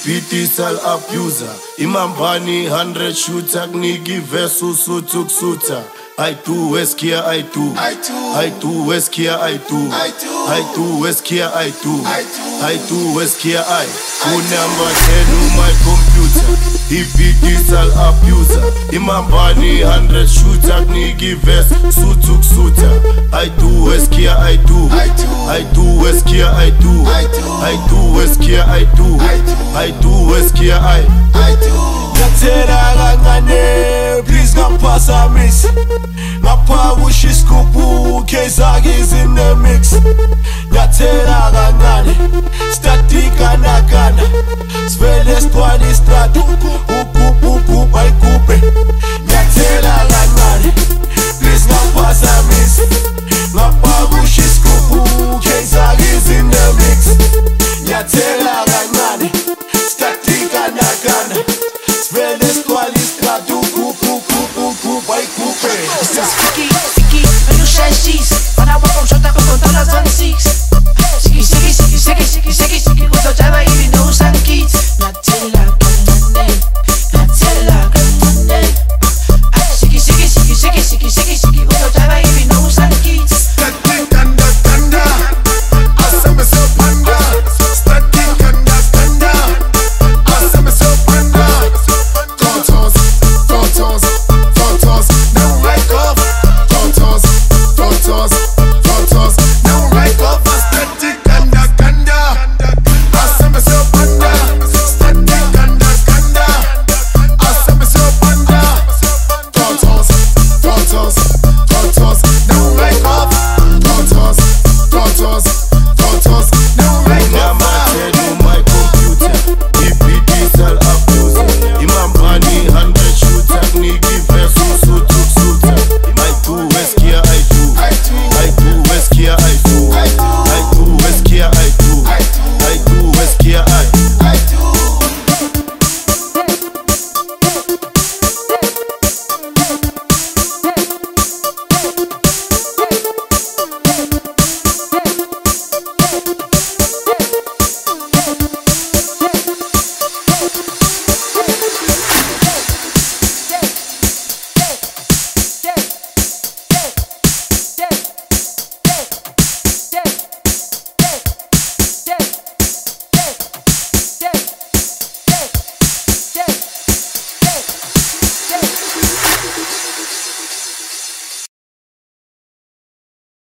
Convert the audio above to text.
Ipitisal abuser Imambani 100 shooter Knigi versus Sutuk suta I do Weskia I do Weskia I do Weskia I do Weskia I number 10 my computer Ipitisal abuser Imambani 100 shooter Knigi versus Sutuk suta I do Weskia I do Weskia I do Weskia I do Weskia I Nyathela kancane please ngaphasamisi ngapha kushiskupu kezake is in the mix Nyathela kancane statika nakana sivele sithwala istrata ukupu ayikuphe Nyathela kancane please ngaphasamisi ngapha kushiskupu kezake is in the mix Nyathela kancane statika nakana sivele sithwala istrata ukupu ayikuphe Fiki, eu não xixi Para o pão jota com todas as six Siki, quando já vai ir não usa kits Nyathela kancane Siki